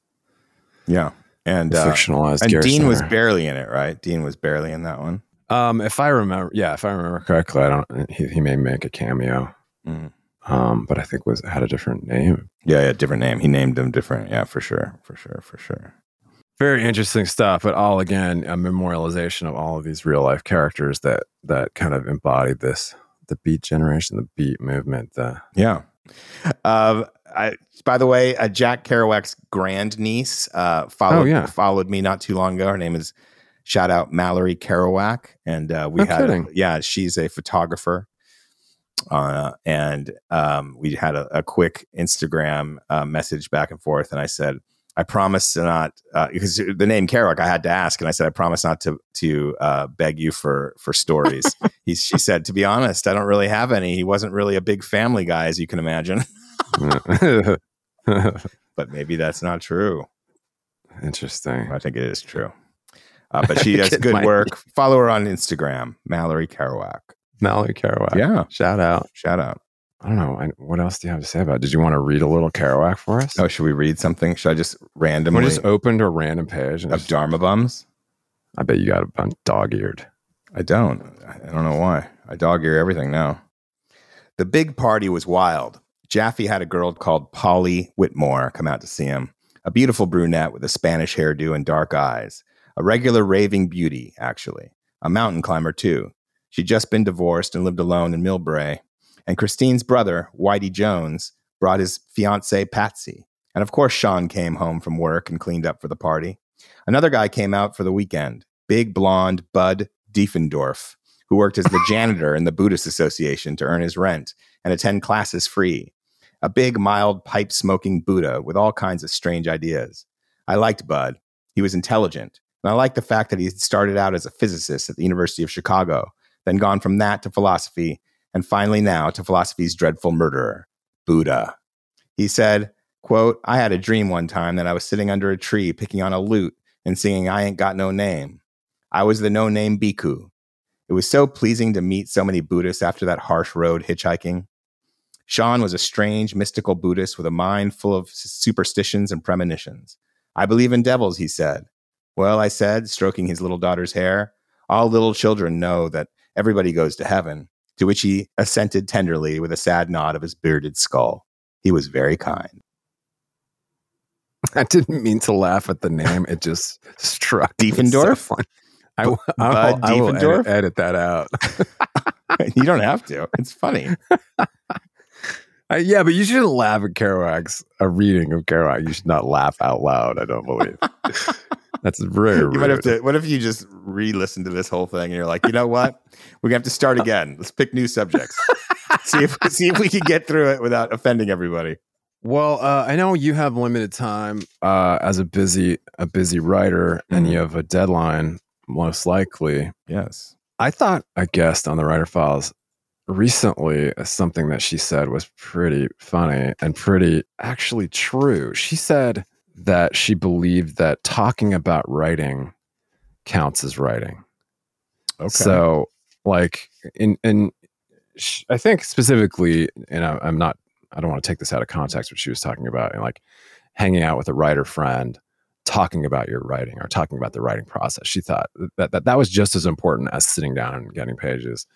And fictionalized. And Gary Dean Snyder was barely in it, right? Dean was barely in that one. If I remember correctly, he may make a cameo. But I think had a different name. Yeah, different name. He named them different. Yeah, for sure. Very interesting stuff, but all again a memorialization of all of these real life characters that kind of embodied the Beat generation, the Beat movement. By the way, Jack Kerouac's grandniece followed me not too long ago. Her name is, shout out, Mallory Kerouac, and she's a photographer. And we had a quick Instagram message back and forth, and I said, I promise to not, because the name Kerouac, I had to ask, and I said, I promise not to beg you for stories. She said, to be honest, I don't really have any. He wasn't really a big family guy, as you can imagine. But maybe that's not true. Interesting. I think it is true. But she does good work. Follow her on Instagram, Mallory Kerouac. Yeah. Shout out. I don't know. What else do you have to say about it? Did you want to read a little Kerouac for us? Oh, should we read something? Should I just randomly? We just opened a random page of Dharma Bums? I bet you got a bunch dog-eared. I don't know why. I dog-ear everything now. The big party was wild. Jaffe had a girl called Polly Whitmore come out to see him. A beautiful brunette with a Spanish hairdo and dark eyes. A regular raving beauty, actually. A mountain climber, too. She'd just been divorced and lived alone in Millbrae. And Christine's brother, Whitey Jones, brought his fiancée, Patsy. And of course, Sean came home from work and cleaned up for the party. Another guy came out for the weekend. Big, blonde Bud Diefendorf, who worked as the janitor in the Buddhist Association to earn his rent and attend classes free. A big, mild, pipe-smoking Buddha with all kinds of strange ideas. I liked Bud. He was intelligent. And I liked the fact that he started out as a physicist at the University of Chicago, then gone from that to philosophy, and finally now to philosophy's dreadful murderer, Buddha. He said, quote, I had a dream one time that I was sitting under a tree picking on a lute and singing I Ain't Got No Name. I was the no-name bhikkhu. It was so pleasing to meet so many Buddhists after that harsh road hitchhiking. Sean was a strange, mystical Buddhist with a mind full of superstitions and premonitions. I believe in devils, he said. Well, I said, stroking his little daughter's hair, All little children know that everybody goes to heaven, to which he assented tenderly with a sad nod of his bearded skull. He was very kind. I didn't mean to laugh at the name. It just struck me. Diefendorf? So I will edit that out. You don't have to. It's funny. Yeah, but you shouldn't laugh at Kerouac's a reading of Kerouac. You should not laugh out loud, I don't believe. That's very rude. You might have to. What if you just re-listen to this whole thing and you're like, you know what? We're gonna have to start again. Let's pick new subjects. see if we can get through it without offending everybody. Well, I know you have limited time as a busy writer, and you have a deadline, most likely. Yes. I thought a guest on the Writer Files recently, something that she said was pretty funny and pretty actually true. She said that she believed that talking about writing counts as writing. Okay. So, like, I think specifically, I don't want to take this out of context, what she was talking about, like hanging out with a writer friend, talking about your writing or talking about the writing process. She thought that was just as important as sitting down and getting pages.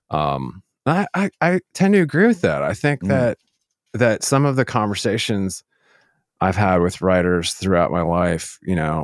I tend to agree with that. I think that some of the conversations I've had with writers throughout my life,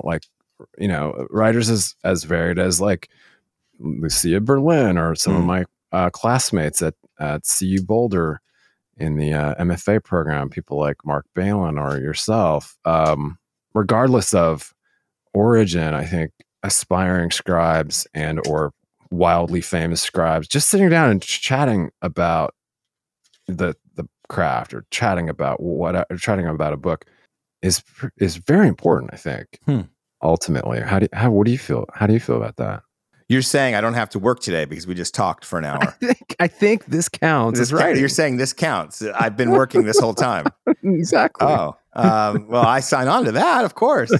writers as varied as like Lucia Berlin or some of my classmates at CU Boulder in the MFA program, people like Mark Balin or yourself, regardless of origin, I think aspiring scribes and or wildly famous scribes, just sitting down and chatting about the craft or chatting about a book is very important, I think. Ultimately, what do you feel? How do you feel about that? You're saying I don't have to work today because we just talked for an hour. I think this counts as writing. You're saying this counts. I've been working this whole time. Exactly. Oh, well, I sign on to that, of course.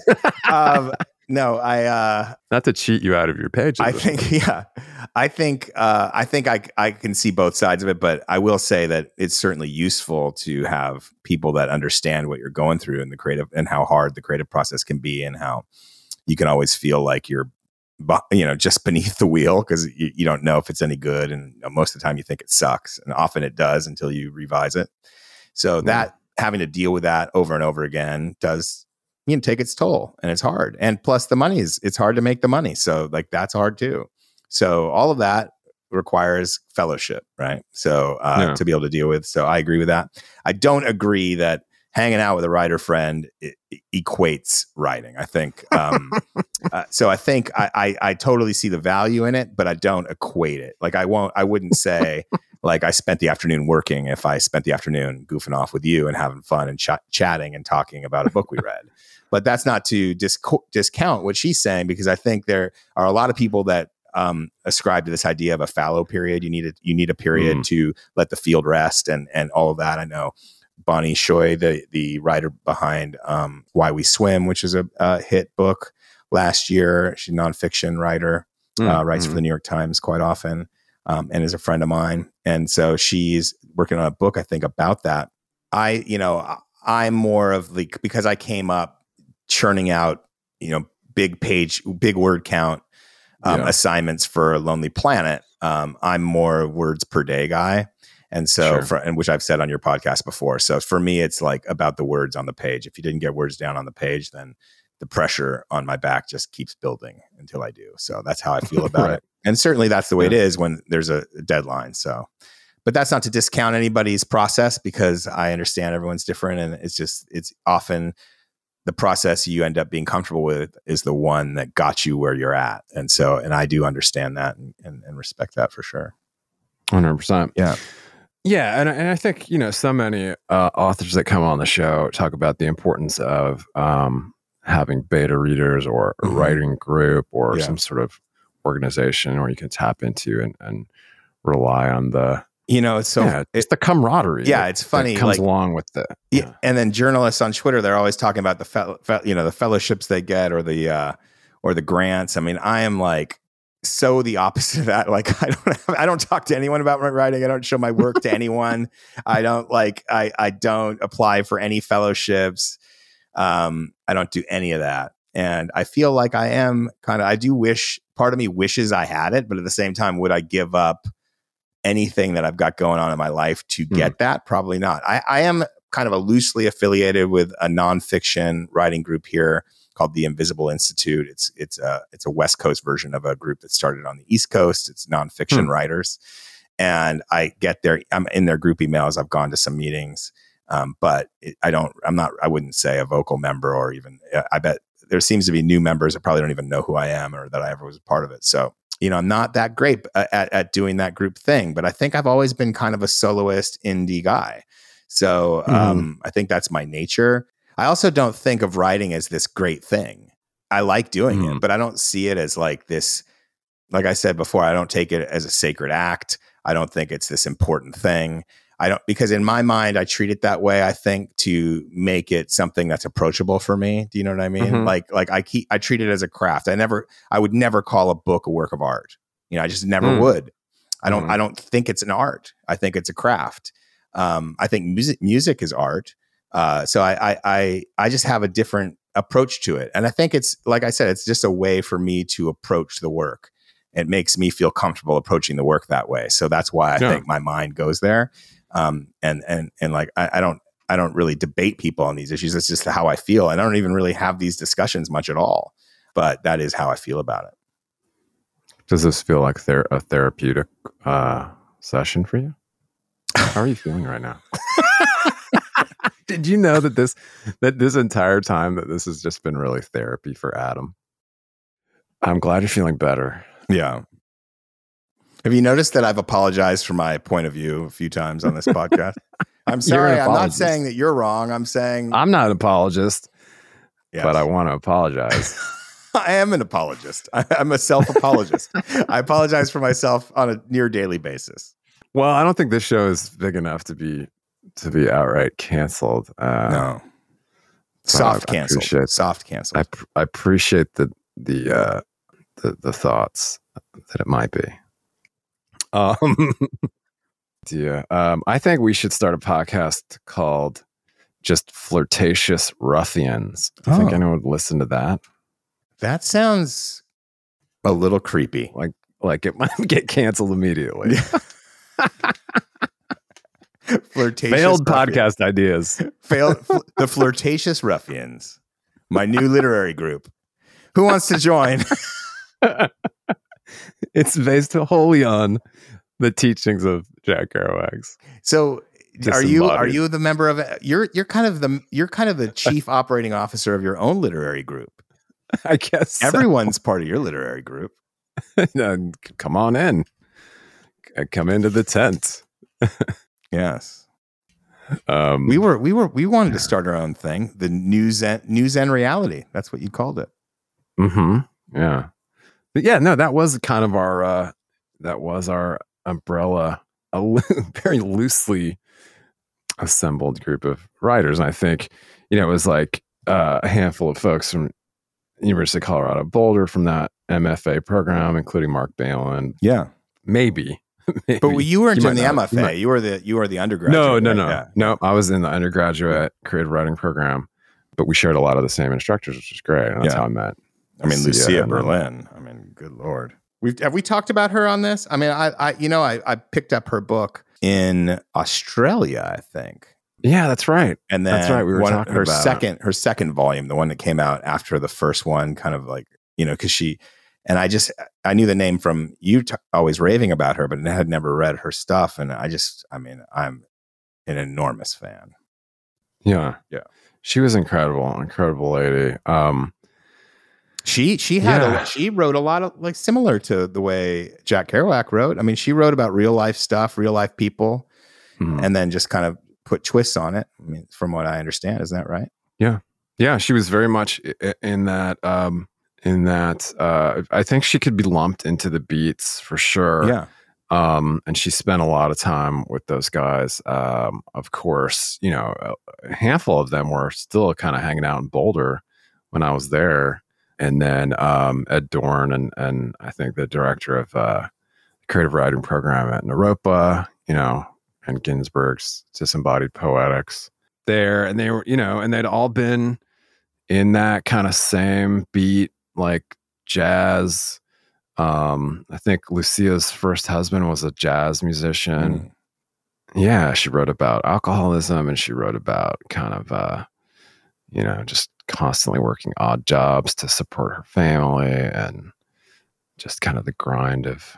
No, not to cheat you out of your pages. I think I can see both sides of it, but I will say that it's certainly useful to have people that understand what you're going through and the creative and how hard the creative process can be and how you can always feel like you're, just beneath the wheel because you don't know if it's any good. And most of the time you think it sucks, and often it does until you revise it. So that having to deal with that over and over again does take its toll, and it's hard. And plus the money it's hard to make the money. So like that's hard too. So all of that requires fellowship, right? So to be able to deal with. So I agree with that. I don't agree that hanging out with a writer friend equates writing. I think so. I think I totally see the value in it, but I don't equate it. Like I wouldn't say like I spent the afternoon working if I spent the afternoon goofing off with you and having fun and chatting and talking about a book we read. But that's not to discount what she's saying, because I think there are a lot of people that ascribe to this idea of a fallow period. You need a period to let the field rest and all of that. I know Bonnie Choi, the writer behind Why We Swim, which is a hit book last year. She's a nonfiction writer, writes for the New York Times quite often, and is a friend of mine. And so she's working on a book, I think, about that. I'm more of because I came up churning out, big word count assignments for Lonely Planet. I'm more words per day guy. And so, and which I've said on your podcast before. So for me, it's like about the words on the page. If you didn't get words down on the page, then the pressure on my back just keeps building until I do. So that's how I feel about it. And certainly that's the way it is when there's a deadline. So, but that's not to discount anybody's process, because I understand everyone's different. And it's often the process you end up being comfortable with is the one that got you where you're at. And so, and I do understand that and respect that for sure. 100%. Yeah. Yeah, and I think so many authors that come on the show talk about the importance of having beta readers or a writing group or some sort of organization where you can tap into and rely on the it's the camaraderie. Yeah, it's funny. That comes along with the and then journalists on Twitter, they're always talking about the fellowships they get or the grants. I mean, I am like so the opposite of that. Like I don't talk to anyone about my writing. I don't show my work to anyone. I don't I don't apply for any fellowships. I don't do any of that. And I feel like I do wish part of me wishes I had it, but at the same time, would I give up anything that I've got going on in my life to get that? Probably not. I am kind of a loosely affiliated with a nonfiction writing group here called the Invisible Institute. It's a West Coast version of a group that started on the East Coast. It's nonfiction writers, and I get there. I'm in their group emails. I've gone to some meetings, but I wouldn't say a vocal member, or even. I bet there seems to be new members that probably don't even know who I am or that I ever was a part of it. So, I'm not that great at doing that group thing, but I think I've always been kind of a soloist indie guy. So I think that's my nature. I also don't think of writing as this great thing. I like doing it, but I don't see it as like this. Like I said before, I don't take it as a sacred act. I don't think it's this important thing. Because in my mind, I treat it that way. I think to make it something that's approachable for me. Do you know what I mean? Like I treat it as a craft. I would never call a book a work of art. I just never would. I don't think it's an art. I think it's a craft. I think music is art. So I just have a different approach to it. And I think it's, like I said, it's just a way for me to approach the work. It makes me feel comfortable approaching the work that way. So that's why I think my mind goes there. And like, I don't really debate people on these issues. It's just how I feel. And I don't even really have these discussions much at all, but that is how I feel about it. Does this feel like a therapeutic session for you? How are you feeling right now? Did you know that this entire time that this has just been really therapy for Adam? I'm glad you're feeling better. Yeah. Have you noticed that I've apologized for my point of view a few times on this podcast? I'm sorry. I'm not saying that you're wrong. I'm saying I'm not an apologist, but I want to apologize. I am an apologist. I'm a self-apologist. I apologize for myself on a near daily basis. Well, I don't think this show is big enough to be outright canceled. No, soft canceled. Soft canceled. I appreciate the thoughts that it might be. Yeah. I think we should start a podcast called just Flirtatious Ruffians. Do you think anyone would listen to that? That sounds a little creepy. Like it might get canceled immediately. Flirtatious failed podcast ideas. The Flirtatious Ruffians, my new literary group. Who wants to join? It's based wholly on the teachings of Jack Kerouac's. So are you the member of you're kind of the chief operating officer of your own literary group? I guess everyone's part of your literary group. No, come on in. Come into the tent. Yes. We wanted to start our own thing, the News and Reality. That's what you called it. Yeah. But yeah, no, that was kind of our umbrella, a very loosely assembled group of writers. And I think, it was like a handful of folks from University of Colorado Boulder from that MFA program, including Mark Balin. Yeah. Maybe. But you weren't in the MFA. You were the undergraduate. No. I was in the undergraduate creative writing program, but we shared a lot of the same instructors, which is great. And that's how I met. Lucia Berlin. Good Lord. Have we talked about her on this? I picked up her book in Australia, I think. Yeah, that's right. And then that's right. We were talking about her second volume, the one that came out after the first one, kind of like, because I knew the name from you always raving about her, but I had never read her stuff. And I'm an enormous fan. Yeah. Yeah. She was incredible lady. She wrote a lot of like similar to the way Jack Kerouac wrote. She wrote about real life stuff, real life people, and then just kind of put twists on it. From what I understand, isn't that right? Yeah. Yeah. She was very much in that, I think she could be lumped into the Beats for sure. Yeah. And she spent a lot of time with those guys. Of course, a handful of them were still kind of hanging out in Boulder when I was there. And then Ed Dorn and I think the director of the creative writing program at Naropa, and Ginsberg's Disembodied Poetics there. And they were, and they'd all been in that kind of same beat, like jazz, I think Lucia's first husband was a jazz musician. Yeah, she wrote about alcoholism, and she wrote about kind of, just constantly working odd jobs to support her family, and just kind of the grind of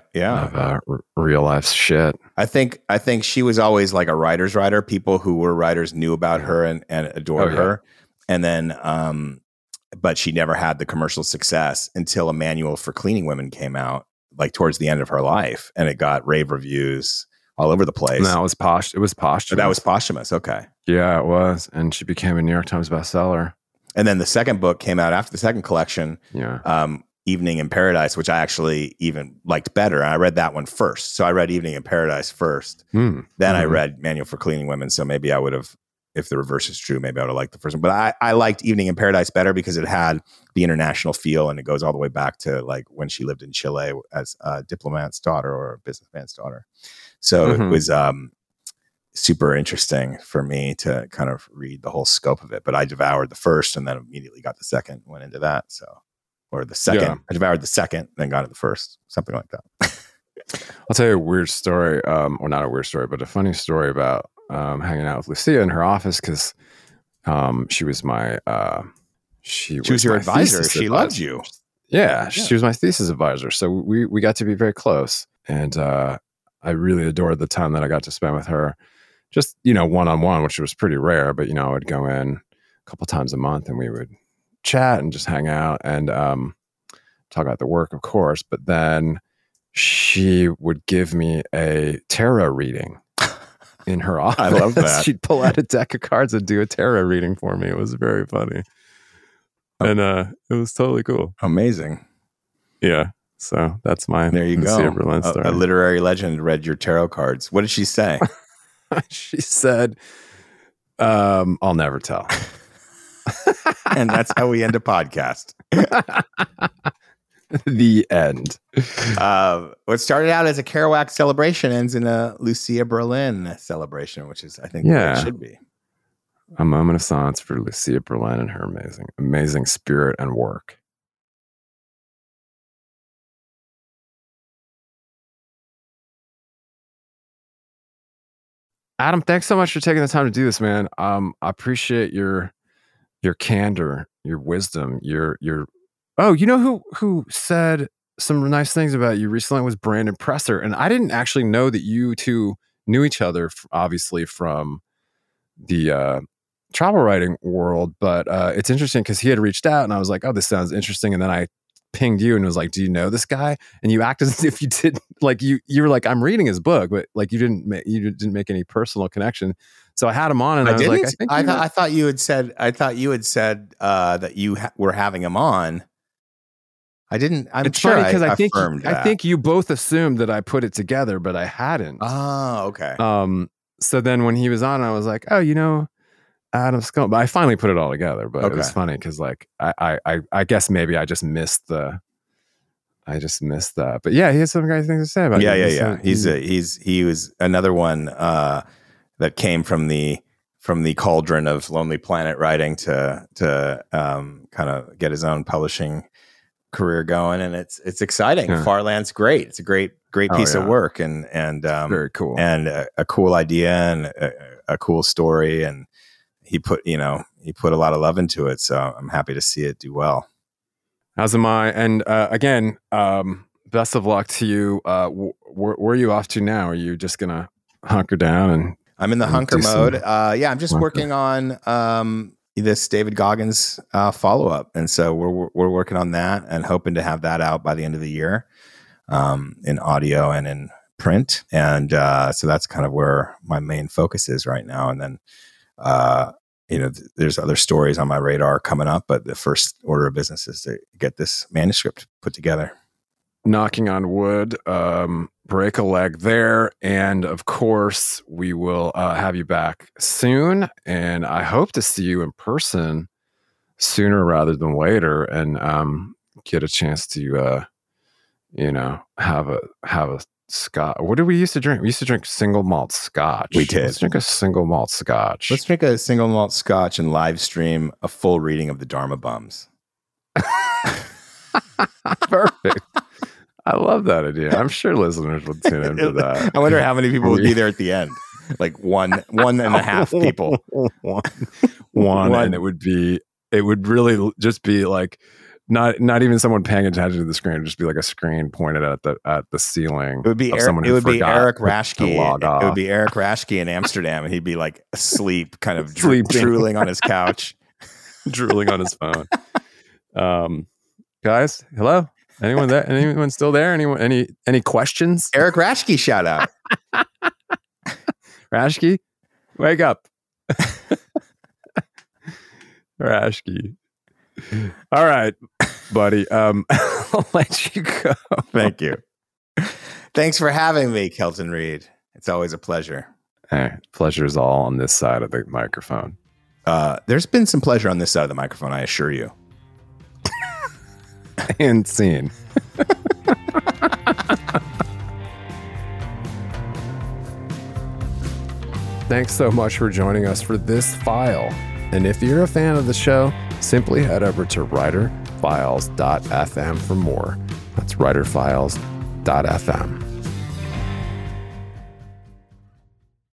real life shit. I think she was always like a writer's writer. People who were writers knew about her and adored her. And then, but she never had the commercial success until A Manual for Cleaning Women came out, like towards the end of her life, and it got rave reviews all over the place. No, it was posthumous. That was posthumous. Okay. Yeah, it was. And she became a New York Times bestseller. And then the second book came out after the second collection. Yeah. Evening in Paradise, which I actually even liked better. And I read that one first. So I read Evening in Paradise first. Then I read Manual for Cleaning Women. So maybe I would have, if the reverse is true, maybe I would have liked the first one. But I liked Evening in Paradise better because it had the international feel, and it goes all the way back to like when she lived in Chile as a diplomat's daughter or a businessman's daughter. So it was super interesting for me to kind of read the whole scope of it. But I devoured the first and then immediately got the second, went into that. So. Or the second, I devoured the second, then got to the first, something like that. I'll tell you a weird story, or not a weird story, but a funny story about hanging out with Lucia in her office, because she was my she was your advisor. She loved you. Yeah, she was my thesis advisor. So we got to be very close, and I really adored the time that I got to spend with her, just one-on-one, which was pretty rare. But I would go in a couple times a month, and we would chat and just hang out and talk about the work, of course. But then she would give me a tarot reading in her office. I love that. She'd pull out a deck of cards and do a tarot reading for me. It was very funny. And it was totally cool. Amazing. Yeah. So that's my there you go. Berlin story. A literary legend read your tarot cards. What did she say? She said, I'll never tell. And that's how we end a podcast. The end. What started out as a Kerouac celebration ends in a Lucia Berlin celebration, which is, I think, what it should be. A moment of silence for Lucia Berlin and her amazing spirit and work. Adam, thanks so much for taking the time to do this, man. I appreciate your candor, your wisdom, your who said some nice things about you recently was Brandon Presser. And I didn't actually know that you two knew each other, obviously, from the travel writing world. But it's interesting because he had reached out and I was like, oh, this sounds interesting. And then I pinged you and was like, do you know this guy? And you acted as if you did. Like you were like, I'm reading his book, but like you didn't make any personal connection. So I had him on, and I was like, I thought you had said that you were having him on. I didn't. It's sure funny because I think you both assumed that I put it together, but I hadn't. Oh, okay. So then when he was on, I was like, oh, Adam Scott. But I finally put it all together. But it was funny because like I guess maybe I just missed that. But yeah, he has some great things to say about it. Yeah. He was another one that came from the cauldron of Lonely Planet writing to kind of get his own publishing career going, and it's exciting. Yeah. Farland's great. It's a great piece of work, and very cool, and a cool idea and a cool story, and he put a lot of love into it. So I'm happy to see it do well. As am I. And again, best of luck to you. Where are you off to now? Are you just gonna hunker down? And I'm in the hunker mode. I'm just working on this David Goggins follow-up, and so we're working on that and hoping to have that out by the end of the year, in audio and in print. And so that's kind of where my main focus is right now. And then there's other stories on my radar coming up, but the first order of business is to get this manuscript put together. Knocking on wood, break a leg there. And of course, we will have you back soon. And I hope to see you in person sooner rather than later, and get a chance to, have a Scotch. What did we used to drink? We used to drink single malt Scotch. We did. Let's drink a single malt Scotch. Let's drink a single malt Scotch and live stream a full reading of the Dharma Bums. Perfect. I love that idea. I'm sure listeners would tune into that. I wonder how many people would be there at the end. Like one and a half people. One, and it would really just be like not even someone paying attention to the screen. It'd just be like a screen pointed at the ceiling. It would be Eric Rashke. It would be Eric Rashke in Amsterdam, and he'd be like asleep, kind of drooling on his couch, drooling on his phone. Guys, hello. Anyone there? Anyone still there? Anyone? Any questions? Eric Rashke, shout out. Rashke, wake up. Rashke. All right, buddy. I'll let you go. Thank you. Thanks for having me, Kelton Reid. It's always a pleasure. Hey, pleasure is all on this side of the microphone. There's been some pleasure on this side of the microphone, I assure you. And scene. Thanks so much for joining us for this file. And if you're a fan of the show, simply head over to writerfiles.fm for more. That's writerfiles.fm.